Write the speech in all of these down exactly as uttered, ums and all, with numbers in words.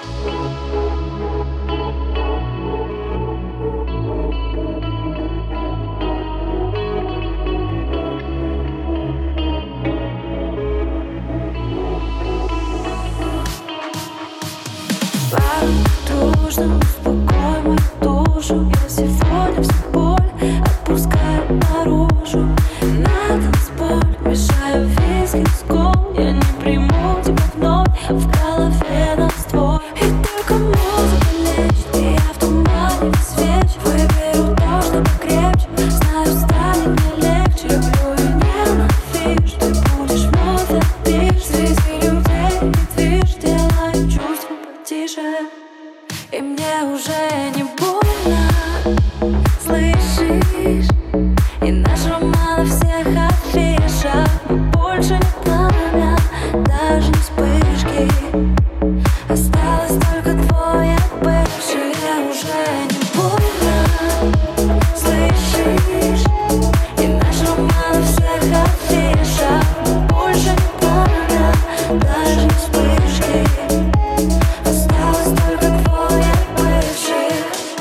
Дружно успокой мою душу. Я сегодня всю боль отпускаю наружу. На танцполе мешаю виски с кол. Я не приму тебя вновь, в голове нас двое. И только музыка лечит, и я в тумане весь вечер. Выберу то, что покрепче, знаю, станет мне легче. Люблю и ненавижу, ты будешь вновь опишь. Среди людей не движ, делай чувства потише. И мне уже не больно, слышишь? И наш роман на всех афишах. Но больше не пламя, даже не вспышки. Осталось только твой бывший. Мне уже не больно, слышишь? И наш роман на всех афишах. Но больше не пламя, даже не вспышки. Осталось только твой бывший.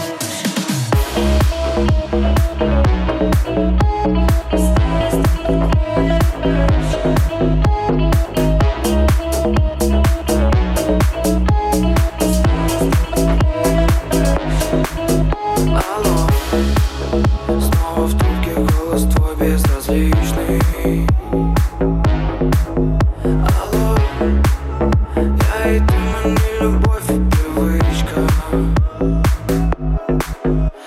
Алло, снова в трубке голос твой безразличный. Алло, я и ты, но не любовь и привычка.